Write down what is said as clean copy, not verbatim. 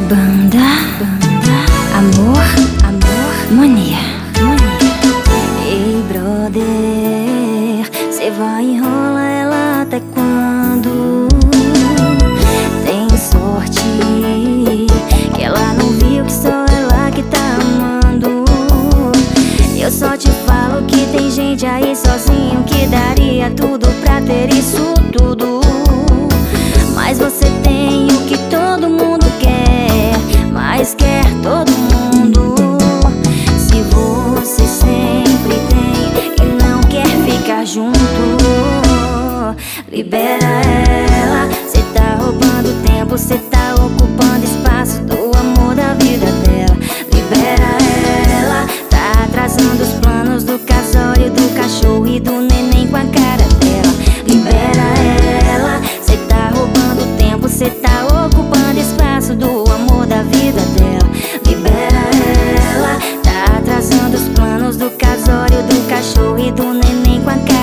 Banda, amor, mania. Ei, brother, cê vai enrolar ela até quando? Tem sorte que ela não viu que só ela que tá amando. Eu só te falo que tem gente aí sozinho que daria tudo pra ter isso tudo. Mas você tem o que todo mundo quer, mas quer todo mundo. Se você sempre tem e não quer ficar junto, libera ela. Cê tá roubando tempo, cê tá ocupando espaço do amor da vida dela. Libera ela, tá atrasando os planos do casório, do cachorro e do neném com a cara dela. Libera ela, cê tá roubando tempo, cê tá ocupando espaço do amor da vida dela. Libera ela, tá atrasando os planos do casório, do cachorro e do neném com a cara